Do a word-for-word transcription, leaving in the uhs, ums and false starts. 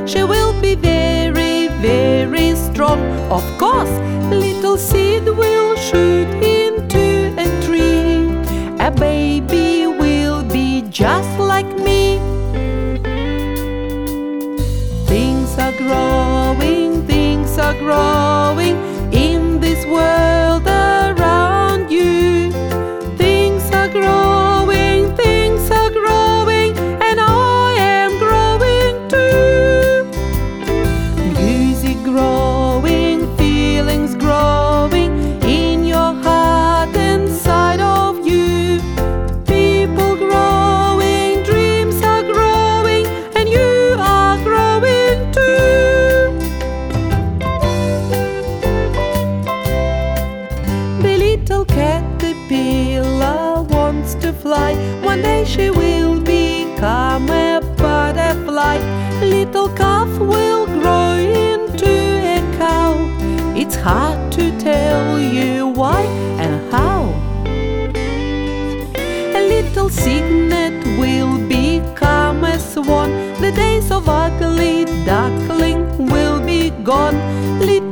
She will be very, very strong. Of course, little seed will shoot into a tree. A baby will be just like me. Things are growing, things are growing in this world around you. Things are growing, things are growing, and I am growing too. Music growing, feelings growing in your heart and inside of you. People growing, dreams are growing, and you are growing too. The little caterpillar wants to fly. One day she will become a butterfly. Little calf will grow into a cow. It's hard to tell you why and how. A little cygnet will become a swan. The days of ugly duckling will be gone. Little